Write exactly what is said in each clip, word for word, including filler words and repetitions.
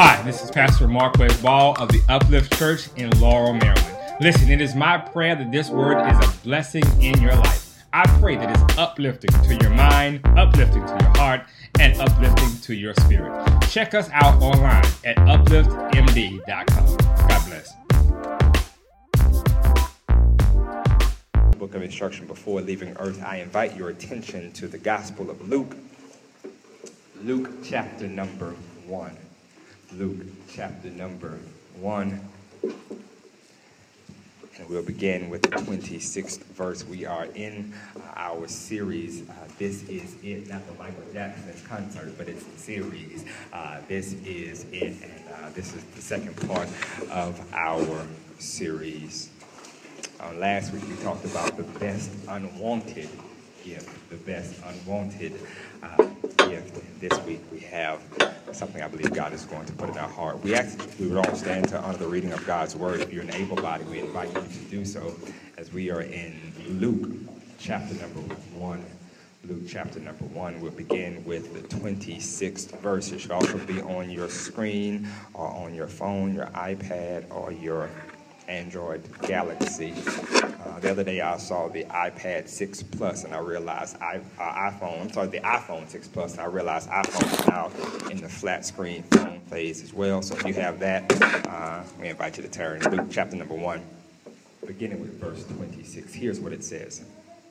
Hi, this is Pastor Marquez Ball of the Uplift Church in Laurel, Maryland. Listen, it is my prayer that this word is a blessing in your life. I pray that it's uplifting to your mind, uplifting to your heart, and uplifting to your spirit. Check us out online at uplift m d dot com. God bless. Book of instruction before leaving earth, I invite your attention to the Gospel of Luke, Luke chapter number one. Luke chapter number one. And we'll begin with the twenty-sixth verse. We are in uh, our series. Uh, this is it, not the Michael Jackson concert, but it's the series. Uh, this is it, and uh, this is the second part of our series. Uh, last week we talked about the best unwanted gift, the best unwanted uh, gift. And this week we have something I believe God is going to put in our heart. We ask we would all stand to honor the reading of God's word. If you're an able-bodied, we invite you to do so as we are in Luke chapter number one. Luke chapter number one. We'll begin with the twenty-sixth verse. It should also be on your screen or on your phone, your iPad, or your Android Galaxy. Uh, the other day I saw the iPad six Plus and I realized I, uh, iPhone, I'm sorry, the iPhone six Plus, and I realized iPhone is now in the flat screen phone phase as well. So if you have that, uh, we invite you to turn to Luke chapter number one, beginning with verse twenty-six. Here's what it says.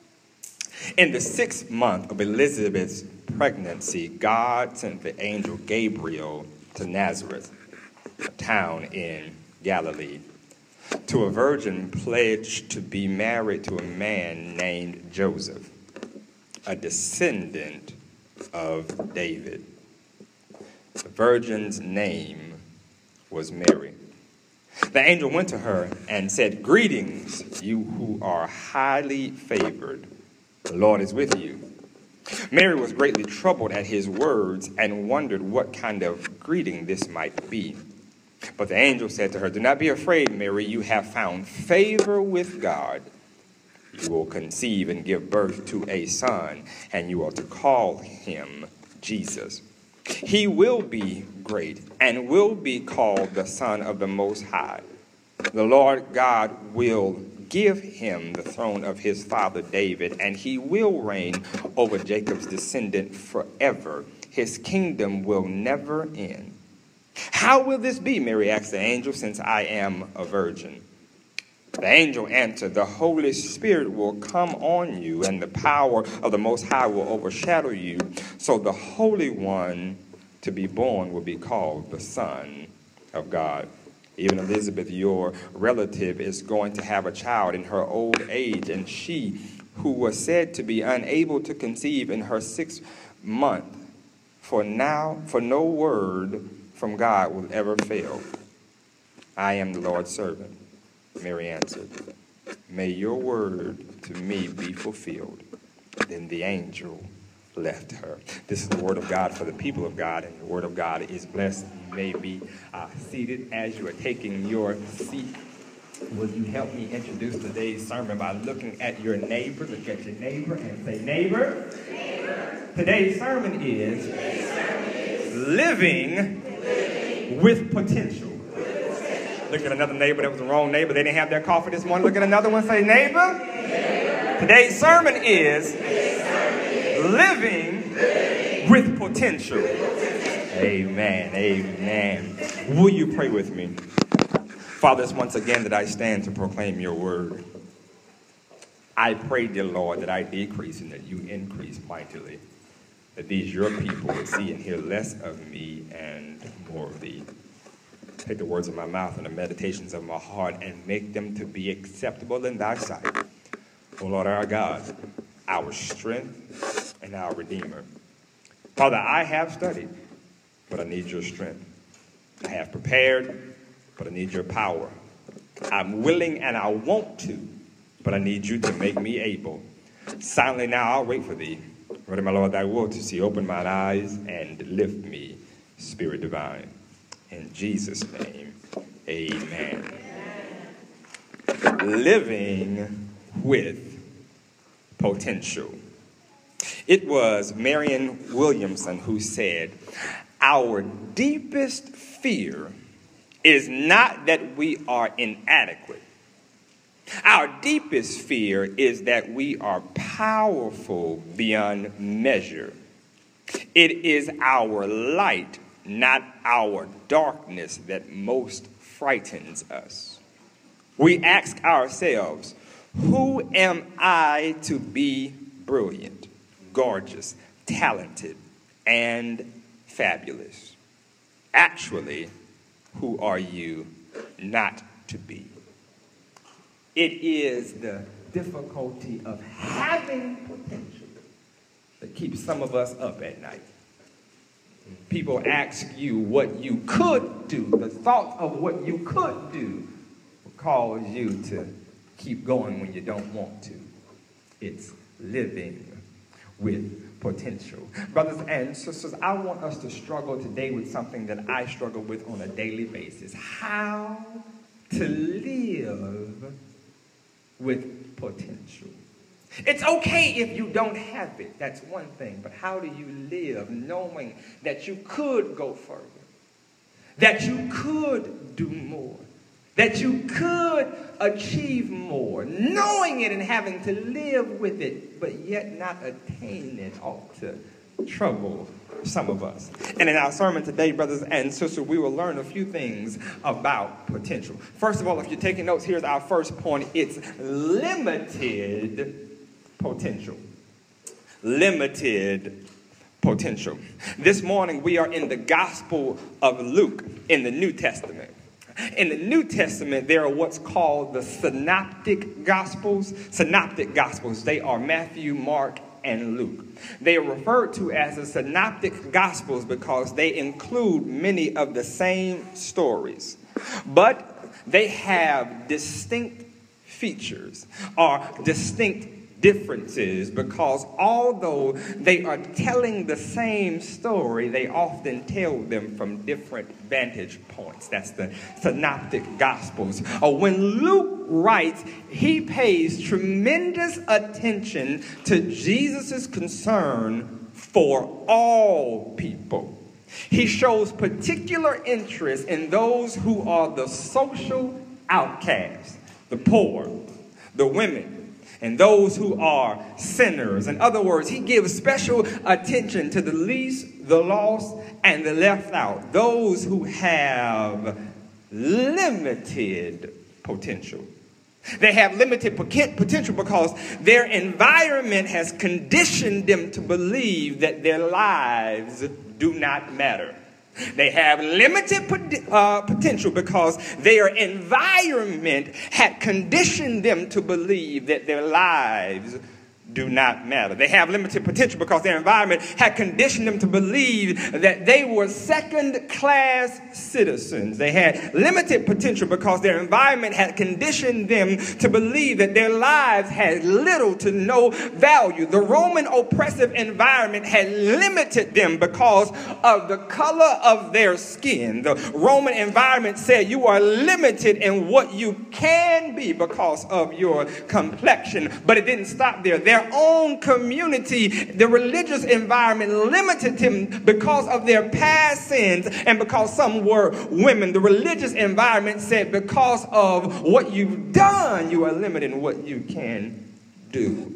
In the sixth month of Elizabeth's pregnancy, God sent the angel Gabriel to Nazareth, a town in Galilee, to a virgin pledged to be married to a man named Joseph, a descendant of David. The virgin's name was Mary. The angel went to her and said, "Greetings, you who are highly favored. The Lord is with you." Mary was greatly troubled at his words and wondered what kind of greeting this might be. But the angel said to her, "Do not be afraid, Mary. You have found favor with God. You will conceive and give birth to a son, and you are to call him Jesus. He will be great and will be called the Son of the Most High. The Lord God will give him the throne of his father David, and he will reign over Jacob's descendant forever. His kingdom will never end." "How will this be," Mary asked the angel, "since I am a virgin?" The angel answered, "The Holy Spirit will come on you, and the power of the Most High will overshadow you. So the Holy One to be born will be called the Son of God. Even Elizabeth, your relative, is going to have a child in her old age, and she, who was said to be unable to conceive in her sixth month, for now, for no word from God will ever fail. I am the Lord's servant." Mary answered, "May your word to me be fulfilled." Then the angel left her. This is the word of God for the people of God, and the word of God is blessed. You may be uh, seated. As you are taking your seat, will you help me introduce today's sermon by looking at your neighbor? Look at your neighbor and say, "Neighbor." Neighbor. Today's sermon is, today's sermon is living, living with potential. Look at another neighbor that was the wrong neighbor. They didn't have their coffee this morning. Look at another one. Say, "Neighbor." Neighbor. Today's sermon is, today's sermon is living, living with potential. With potential. Amen. Amen. Will you pray with me? Father, it's once again that I stand to proclaim your word. I pray, dear Lord, that I decrease and that you increase mightily, that these your people would see and hear less of me and more of thee. Take the words of my mouth and the meditations of my heart and make them to be acceptable in thy sight. O Lord our God, our strength and our Redeemer. Father, I have studied, but I need your strength. I have prepared, but I need your power. I'm willing and I want to, but I need you to make me able. Silently now I'll wait for thee. Ready, my Lord, thy will to see. Open mine eyes and lift me, Spirit divine. In Jesus' name, amen. Amen. Living with potential. It was Marianne Williamson who said, Our deepest fear is not that we are inadequate. Our deepest fear is that we are powerful beyond measure. It is our light, not our darkness, that most frightens us. We ask ourselves, who am I to be brilliant, gorgeous, talented, and fabulous? Actually, who are you not to be? It is the difficulty of having potential that keeps some of us up at night. People ask you what you could do. The thought of what you could do will cause you to keep going when you don't want to. It's living with potential. Brothers and sisters, I want us to struggle today with something that I struggle with on a daily basis. How to live with potential. It's okay if you don't have it. That's one thing. But how do you live knowing that you could go further? That you could do more? That you could achieve more? Knowing it and having to live with it, but yet not attain it ought to trouble some of us. And in our sermon today, brothers and sisters, we will learn a few things about potential. First of all, if you're taking notes, here's our first point. It's limited potential. Limited potential. This morning, we are in the Gospel of Luke in the New Testament. In the New Testament, there are what's called the synoptic gospels. Synoptic gospels. They are Matthew, Mark, and Luke. They are referred to as the synoptic gospels because they include many of the same stories, but they have distinct features or distinct differences, because although they are telling the same story, they often tell them from different vantage points. That's the synoptic gospels. Uh, when Luke writes, he pays tremendous attention to Jesus' concern for all people. He shows particular interest in those who are the social outcasts, the poor, the women, and those who are sinners. In other words, he gives special attention to the least, the lost, and the left out. Those who have limited potential. They have limited potential because their environment has conditioned them to believe that their lives do not matter. They have limited uh, potential because their environment had conditioned them to believe that their lives do not matter. They have limited potential because their environment had conditioned them to believe that they were second-class citizens. They had limited potential because their environment had conditioned them to believe that their lives had little to no value. The Roman oppressive environment had limited them because of the color of their skin. The Roman environment said you are limited in what you can be because of your complexion. But it didn't stop there. Their own community, the religious environment limited them because of their past sins and because some were women. The religious environment said because of what you've done, you are limited in what you can do.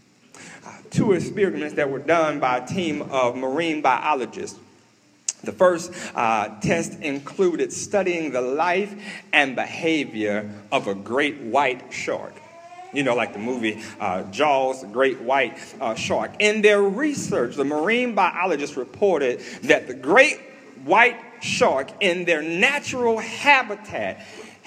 Uh, two experiments that were done by a team of marine biologists. The first uh, test included studying the life and behavior of a great white shark. You know, like the movie uh, Jaws, the great white uh, shark. In their research, the marine biologists reported that the great white shark in their natural habitat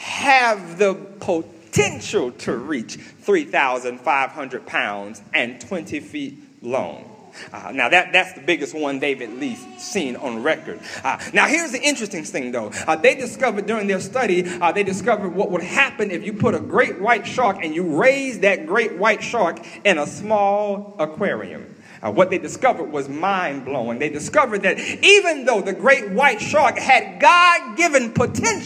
have the potential to reach three thousand five hundred pounds and twenty feet long. Uh, now, that, that's the biggest one they've at least seen on record. Uh, now, here's the interesting thing, though. Uh, they discovered during their study, uh, they discovered what would happen if you put a great white shark and you raise that great white shark in a small aquarium. Uh, what they discovered was mind-blowing. They discovered that even though the great white shark had God-given potential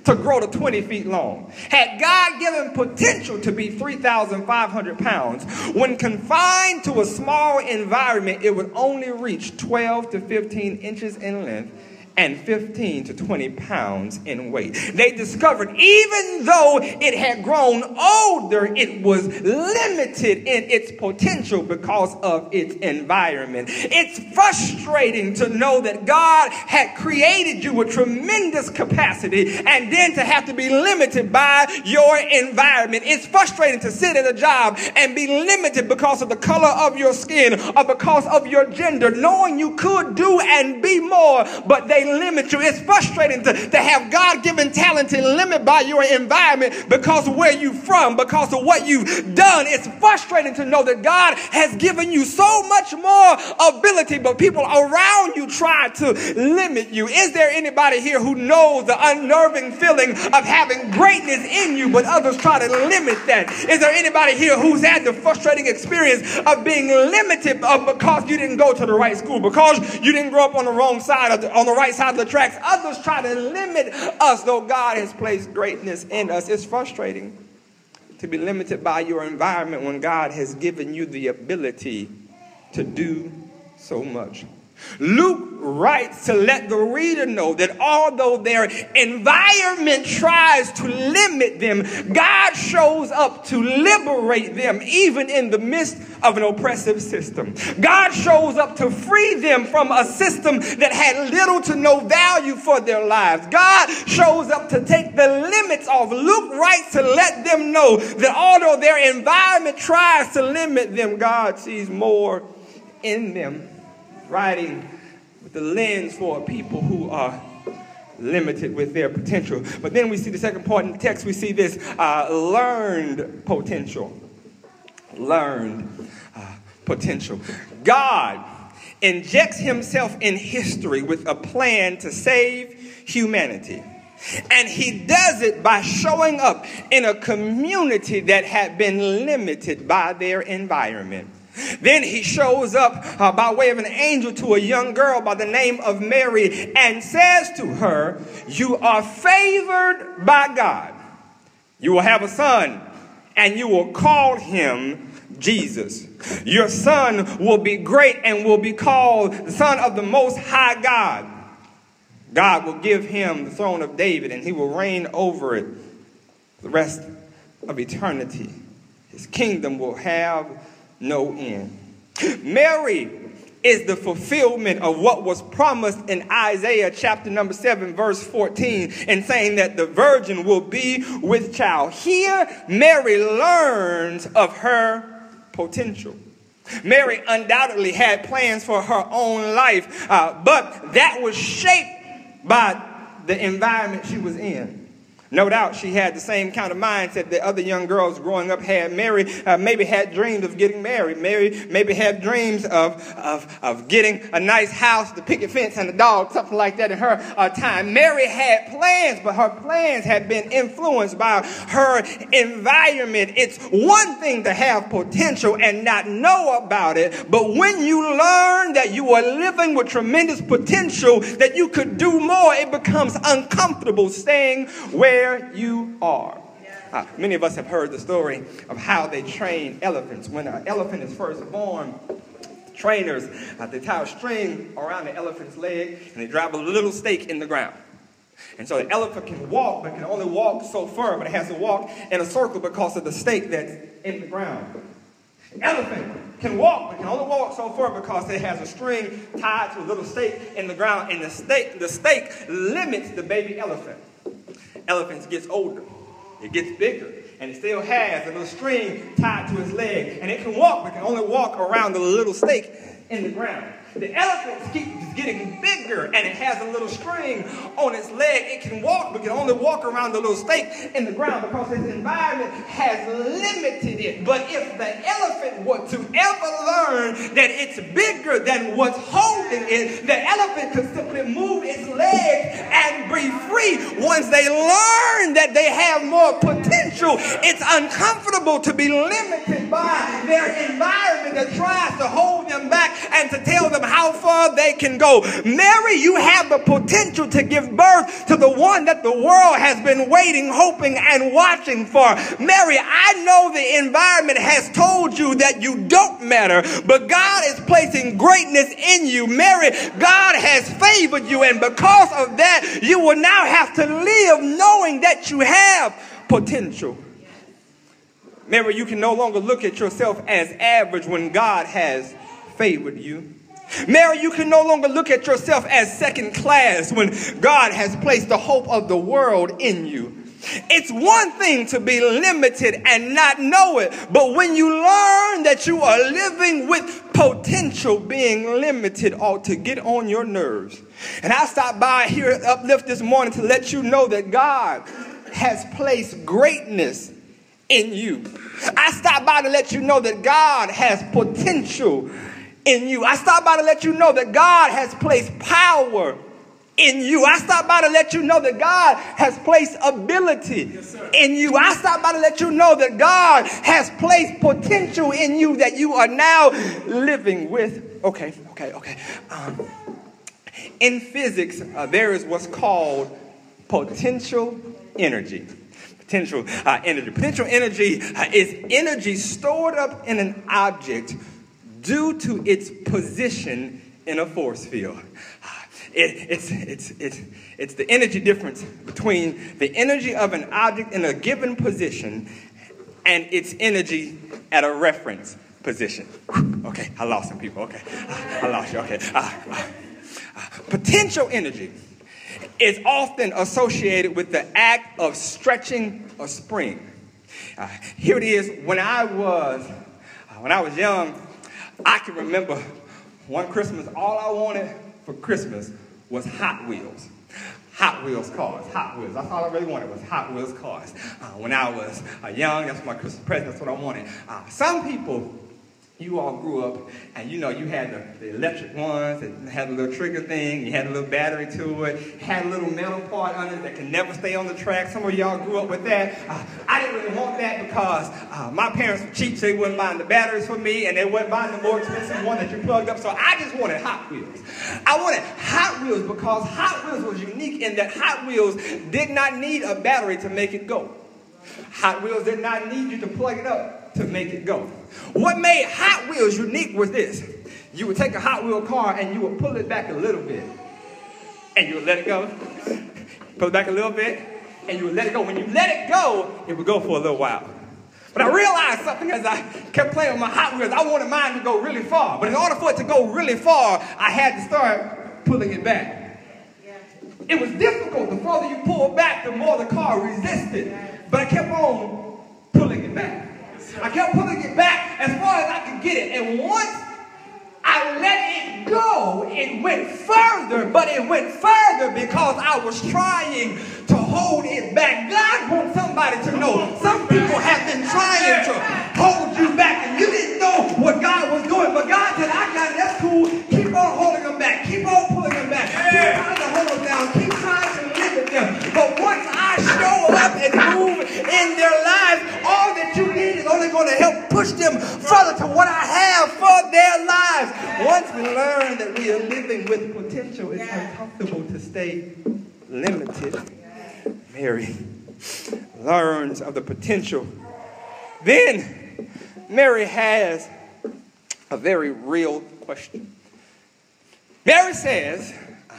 to grow to twenty feet long. Had God given potential to be three thousand five hundred pounds, when confined to a small environment, it would only reach twelve to fifteen inches in length and fifteen to twenty pounds in weight. They discovered even though it had grown older, it was limited in its potential because of its environment. It's frustrating to know that God had created you with tremendous capacity and then to have to be limited by your environment. It's frustrating to sit at a job and be limited because of the color of your skin or because of your gender, knowing you could do and be more, but they limit you. It's frustrating to, to have God-given talent and limit by your environment because of where you're from, because of what you've done. It's frustrating to know that God has given you so much more ability, but people around you try to limit you. Is there anybody here who knows the unnerving feeling of having greatness in you, but others try to limit that? Is there anybody here who's had the frustrating experience of being limited uh, because you didn't go to the right school, because you didn't grow up on the wrong side of the, on the right side of the tracks? Others try to limit us, though God has placed greatness in us. It's frustrating to be limited by your environment when God has given you the ability to do so much. Luke writes to let the reader know that although their environment tries to limit them, God shows up to liberate them even in the midst of an oppressive system. God shows up to free them from a system that had little to no value for their lives. God shows up to take the limits off. Luke writes to let them know that although their environment tries to limit them, God sees more in them. Writing with the lens for people who are limited with their potential. But then we see the second part in the text. We see this uh, learned potential. Learned uh, potential. God injects himself in history with a plan to save humanity. And he does it by showing up in a community that had been limited by their environment. Then he shows up uh, by way of an angel to a young girl by the name of Mary and says to her, "You are favored by God. You will have a son and you will call him Jesus. Your son will be great and will be called the Son of the Most High God. God will give him the throne of David and he will reign over it the rest of eternity. His kingdom will have no end." Mary is the fulfillment of what was promised in Isaiah chapter number seven, verse fourteen, in saying that the virgin will be with child. Here, Mary learns of her potential. Mary undoubtedly had plans for her own life, uh, but that was shaped by the environment she was in. No doubt she had the same kind of mindset that other young girls growing up had. Mary uh, maybe had dreams of getting married. Mary maybe had dreams of, of, of getting a nice house, the picket fence, and a dog, something like that in her uh, time. Mary had plans, but her plans had been influenced by her environment. It's one thing to have potential and not know about it, but when you learn that you are living with tremendous potential, that you could do more, it becomes uncomfortable staying where you are. Uh, many of us have heard the story of how they train elephants. When an elephant is first born, trainers, uh, they tie a string around the elephant's leg and they drive a little stake in the ground. And so the elephant can walk, but can only walk so far, but it has to walk in a circle because of the stake that's in the ground. The elephant can walk, but can only walk so far because it has a string tied to a little stake in the ground, and the stake, the stake limits the baby elephant. Elephant gets older, it gets bigger, and it still has a little string tied to its leg, and it can walk, but can only walk around the little stake in the ground. The elephant keeps getting bigger, and it has a little string on its leg. It can walk, but can only walk around the little stake in the ground because its environment has limited it. But if the elephant were to ever learn that it's bigger than what's holding it, the elephant could simply move its legs and be free. Once they learn that they have more potential, it's uncomfortable to be limited by their environment that tries to hold them them back and to tell them how far they can go. Mary, you have the potential to give birth to the one that the world has been waiting, hoping, and watching for. Mary, I know the environment has told you that you don't matter, but God is placing greatness in you. Mary, God has favored you, and because of that, you will now have to live knowing that you have potential. Mary, you can no longer look at yourself as average when God has favored you. Mary, you can no longer look at yourself as second class when God has placed the hope of the world in you. It's one thing to be limited and not know it, but when you learn that you are living with potential, being limited ought to get on your nerves. And I stopped by here at Uplift this morning to let you know that God has placed greatness in you. I stopped by to let you know that God has potential in you. I stopped by to let you know that God has placed power in you. I stopped by to let you know that God has placed ability yes, in you. I stopped by to let you know that God has placed potential in you that you are now living with. Okay, okay, okay. Um, in physics, uh, there is what's called potential energy. Potential uh, energy. Potential energy uh, is energy stored up in an object due to its position in a force field. It, it's, it's, it's, it's the energy difference between the energy of an object in a given position and its energy at a reference position. Okay, I lost some people. Okay, I lost you. Okay. Uh, uh, uh, potential energy is often associated with the act of stretching a spring. Uh, here it is. When I was, uh, when I was young, I can remember one Christmas, all I wanted for Christmas was Hot Wheels. Hot Wheels cars, Hot Wheels. That's all I really wanted was Hot Wheels cars. Uh, when I was uh, young, that's my Christmas present, that's what I wanted. Uh, some people, you all grew up and you know you had the, the electric ones that had a little trigger thing, you had a little battery to it, had a little metal part on it that can never stay on the track. Some of y'all grew up with that. Uh, I didn't really want that because uh, my parents were cheap, so they wouldn't buy the batteries for me and they wouldn't buy the more expensive one that you plugged up. So I just wanted Hot Wheels. I wanted Hot Wheels because Hot Wheels was unique in that Hot Wheels did not need a battery to make it go. Hot Wheels did not need you to plug it up to make it go. What made Hot Wheels unique was this. You would take a Hot Wheel car and you would pull it back a little bit. And you would let it go. Pull it back a little bit. And you would let it go. When you let it go, it would go for a little while. But I realized something as I kept playing with my Hot Wheels. I wanted mine to go really far. But in order for it to go really far, I had to start pulling it back. It was difficult. The further you pull back, the more the car resisted. But I kept on pulling it back. I kept pulling it back as far as I could get it. And once I let it go, it went further. But it went further because I was trying to hold it back. God wants somebody to know. Some people have been trying to hold you back. And you didn't know what God was doing. But God said, I got it. That's cool. Keep on holding them back. Keep on pulling them back. Keep trying to hold them down. Keep trying to limit them. But once I show up and move in their lives, all that you need is only going to help push them further to what I have for their lives. Once we learn that we are living with potential, it's uncomfortable to stay limited. Mary learns of the potential. Then Mary has a very real question. Mary says,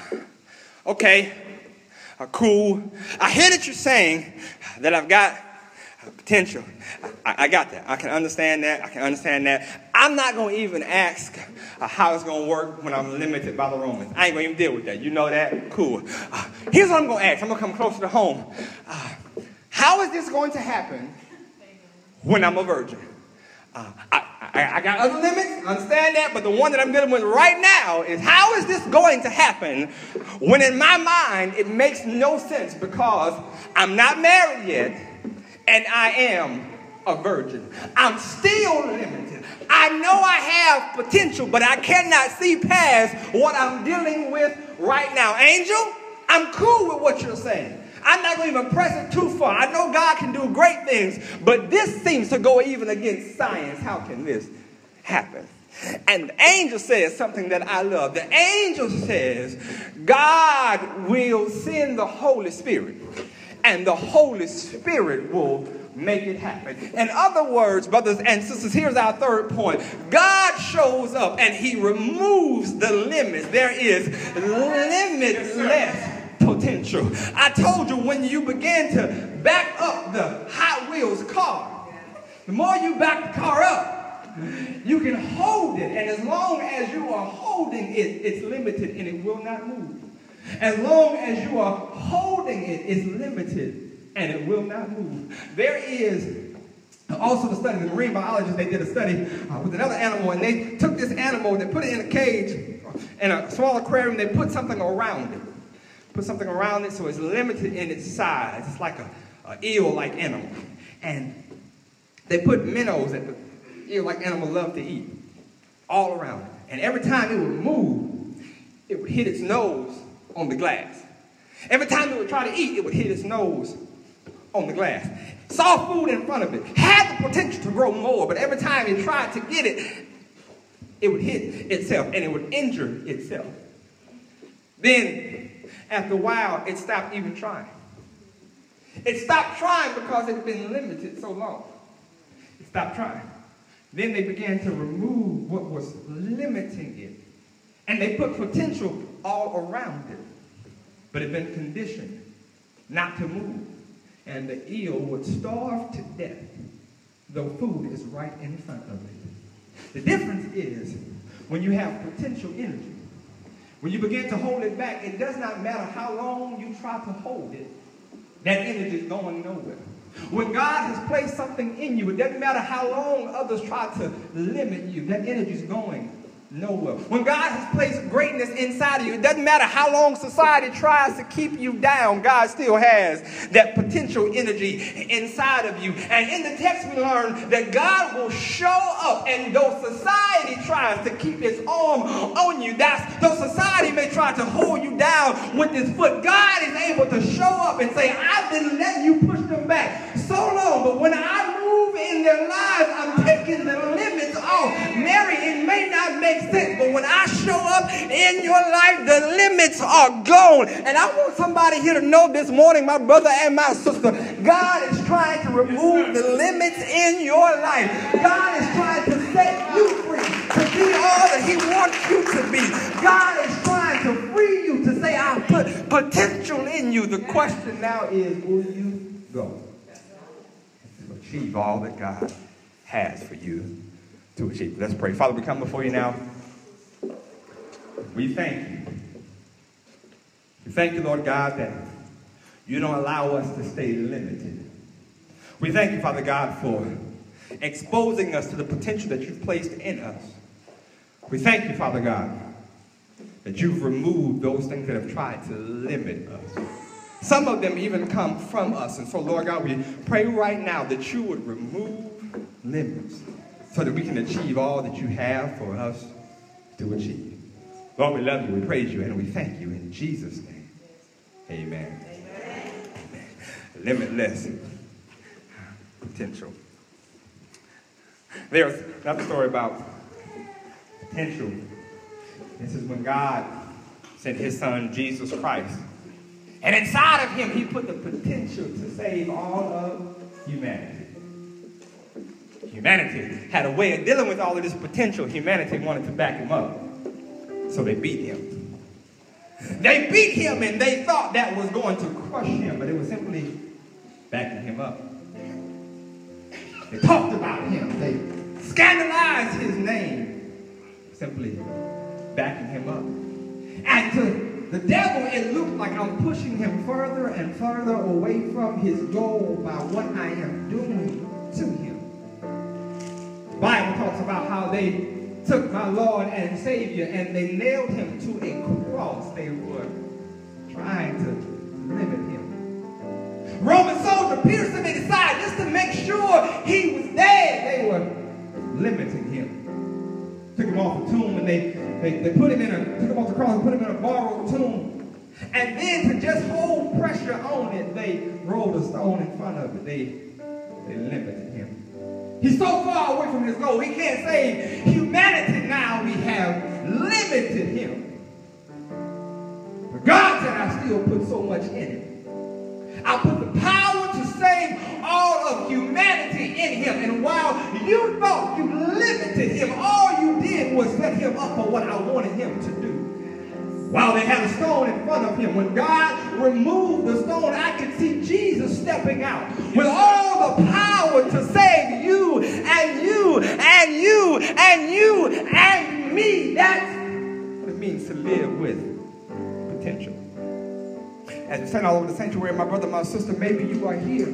okay, uh, cool. I hear that you're saying that I've got potential. I, I got that. I can understand that. I can understand that. I'm not going to even ask uh, how it's going to work when I'm limited by the Romans. I ain't going to even deal with that. You know that? Cool. Uh, here's what I'm going to ask. I'm going to come closer to home. Uh, how is this going to happen when I'm a virgin? Uh, I, I, I got other limits, understand that, but the one that I'm dealing with right now is how is this going to happen when in my mind it makes no sense because I'm not married yet and I am a virgin. I'm still limited. I know I have potential, but I cannot see past what I'm dealing with right now. Angel, I'm cool with what you're saying. I'm not going to even press it too far. I know God can do great things, but this seems to go even against science. How can this happen? And the angel says something that I love. The angel says, God will send the Holy Spirit, and the Holy Spirit will make it happen. In other words, brothers and sisters, here's our third point. God shows up and he removes the limits. There is limitless potential. I told you, when you begin to back up the Hot Wheels car, the more you back the car up, you can hold it, and as long as you are holding it, it's limited and it will not move. As long as you are holding it, it's limited and it will not move. There is also the study, the marine biologists, they did a study uh, with another animal, and they took this animal and they put it in a cage, in a small aquarium. They put something around it. Put something around it so it's limited in its size. It's like a, a eel-like animal. And they put minnows that the eel-like animal loved to eat all around it. And every time it would move, it would hit its nose on the glass. Every time it would try to eat, it would hit its nose on the glass. Saw food in front of it. Had the potential to grow more, but every time it tried to get it, it would hit itself and it would injure itself. Then, after a while, it stopped even trying. It stopped trying because it had been limited so long. It stopped trying. Then they began to remove what was limiting it. And they put potential all around it. But it had been conditioned not to move. And the eel would starve to death, though food is right in front of it. The difference is, when you have potential energy, when you begin to hold it back, it does not matter how long you try to hold it, that energy is going nowhere. When God has placed something in you, it doesn't matter how long others try to limit you, that energy is going nowhere. When God has placed greatness inside of you, it doesn't matter how long society tries to keep you down, God still has that potential energy inside of you. And in the text we learn that God will show up, and though society tries to keep its arm on you, that's though society may try to hold you down with its foot, God is able to show up and say, I've been letting you push them back so long, but when I move in their lives, I'm taking the limits off. Mary, it may not make sense, but when I show up in your life, the limits are gone. And I want somebody here to know this morning, my brother and my sister, God is trying to remove the limits in your life. God is trying to set you free to be all that he wants you to be. God is trying to free you to say, I put potential in you. The question now is, will you go to achieve all that God has for you to achieve? Let's pray. Father, we come before you now. We thank you. We thank you, Lord God, that you don't allow us to stay limited. We thank you, Father God, for exposing us to the potential that you've placed in us. We thank you, Father God, that you've removed those things that have tried to limit us. Some of them even come from us. And so, Lord God, we pray right now that you would remove limits so that we can achieve all that you have for us to achieve. Lord, we love you, we praise you, and we thank you in Jesus' name. Amen. Amen. Amen. Limitless potential. There's another story about potential. This is when God sent his son, Jesus Christ. And inside of him, he put the potential to save all of humanity. Humanity had a way of dealing with all of this potential. Humanity wanted to back him up. So they beat him. They beat him and they thought that was going to crush him, but it was simply backing him up. They talked about him. They scandalized his name, simply backing him up. And to the devil, it looked like I'm pushing him further and further away from his goal by what I am doing to him. The Bible talks about how they took my Lord and Savior and they nailed him to a cross. They were trying to limit him. Roman soldiers pierced him in the side just to make sure he was dead. They were limiting him. Took him off the tomb and they, they, they put him in a, took him off the cross and put him in a borrowed tomb. And then to just hold pressure on it, they rolled a stone in front of it. They, they limited him. He's so far away from his goal. He can't save humanity now. We have limited him. But God said, I still put so much in it. I put the power to save all of humanity in him. And while you thought you limited him, all you did was set him up for what I wanted him to do. While they had a stone in front of him, when God removed the stone, I could see Jesus stepping out with all the power to save you and you and you and you and me. That's what it means to live with potential. As we stand all over the sanctuary, my brother, my sister, maybe you are here.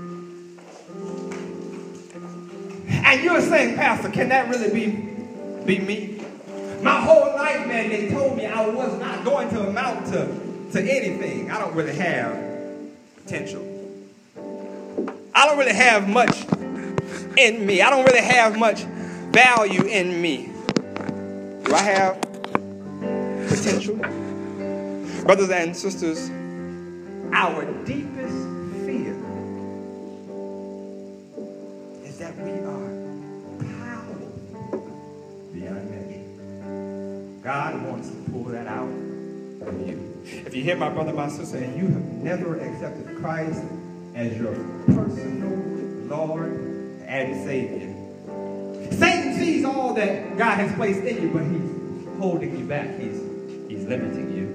And you're saying, Pastor, can that really be, be me? My whole life, man, they told me I was not going to amount to, to anything. I don't really have potential. I don't really have much in me. I don't really have much value in me. Do I have potential? Brothers and sisters, our deepest fear is that we are powerful beyond measure. God wants to pull that out of you. If you hear my brother, my sister, and you have never accepted Christ as your personal Lord and Savior, Satan sees all that God has placed in you, but he's holding you back. He's, he's limiting you.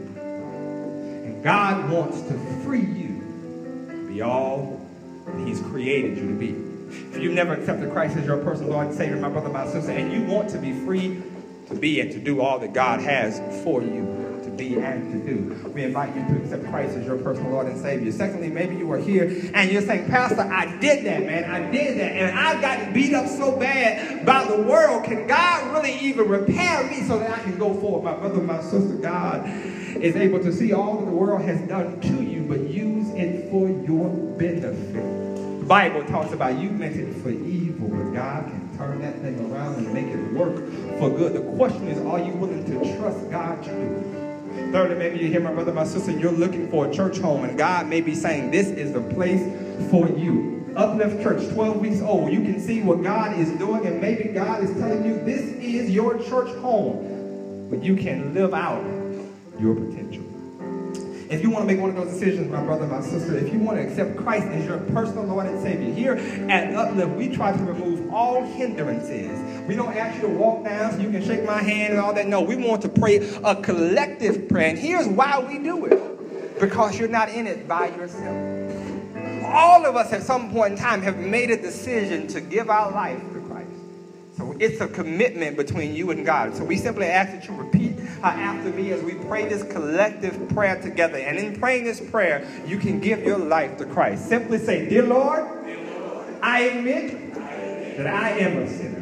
God wants to free you to be all that he's created you to be. If you've never accepted Christ as your personal Lord and Savior, my brother, my sister, and you want to be free to be and to do all that God has for you to be and to do, we invite you to accept Christ as your personal Lord and Savior. Secondly, maybe you are here and you're saying, Pastor, I did that, man. I did that. And I've gotten beat up so bad by the world. Can God really even repair me so that I can go forward? My brother, my sister, God is able to see all that the world has done to you, but use it for your benefit. The Bible talks about you meant it for evil, but God can turn that thing around and make it work for good. The question is, are you willing to trust God to do it? Thirdly, maybe you hear my brother, my sister, and you're looking for a church home, and God may be saying, this is the place for you. Uplift Church, twelve weeks old. You can see what God is doing, and maybe God is telling you, this is your church home, but you can live out your potential. If you want to make one of those decisions, my brother, my sister, if you want to accept Christ as your personal Lord and Savior, here at Uplift, we try to remove all hindrances. We don't ask you to walk down so you can shake my hand and all that. No, we want to pray a collective prayer. And here's why we do it. Because you're not in it by yourself. All of us at some point in time have made a decision to give our life to Christ. So it's a commitment between you and God. So we simply ask that you repeat uh, after me as we pray this collective prayer together. And in praying this prayer, you can give your life to Christ. Simply say, Dear Lord, Dear Lord I, admit I admit that I am a sinner.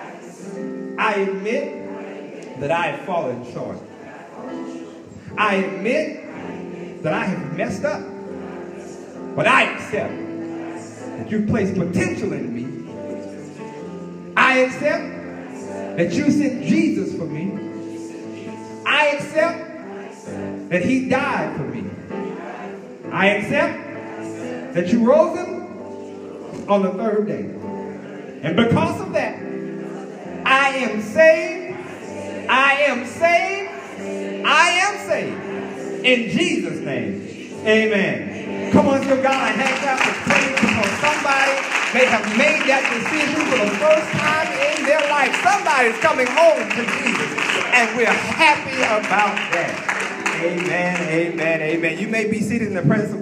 I admit that I have fallen short. I admit that I have messed up. But I accept that you've placed potential in me. I accept that you sent Jesus for me. I accept that he died for me. I accept that you rose him on the third day. And because of that, I am saved. I am saved. I am saved. In Jesus' name, amen. Come on, let's give God a hand clap for praise because somebody may have made that decision for the first time in their life. Somebody's coming home to Jesus, and we're happy about that. Amen, amen, amen. You may be seated in the presence of God.